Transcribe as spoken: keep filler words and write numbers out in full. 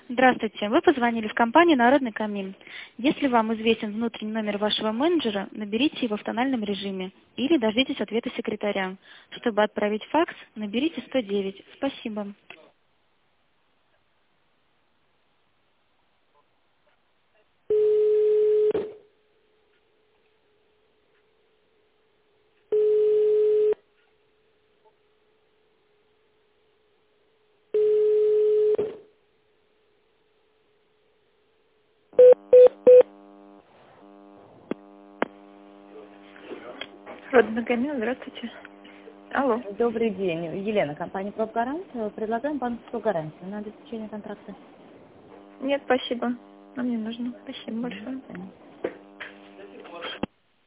Здравствуйте, вы позвонили в компанию «Народный камин». Если вам известен внутренний номер вашего менеджера, наберите его в тональном режиме или дождитесь ответа секретаря. Чтобы отправить факс, наберите сто девять. Спасибо. «Народный камин», здравствуйте. Алло. Добрый день. Елена, компания «Пробгарант». Предлагаем банковскую гарантию на обеспечение контракта. Нет, спасибо. Нам не нужно. Спасибо Мгм. большое. Понятно.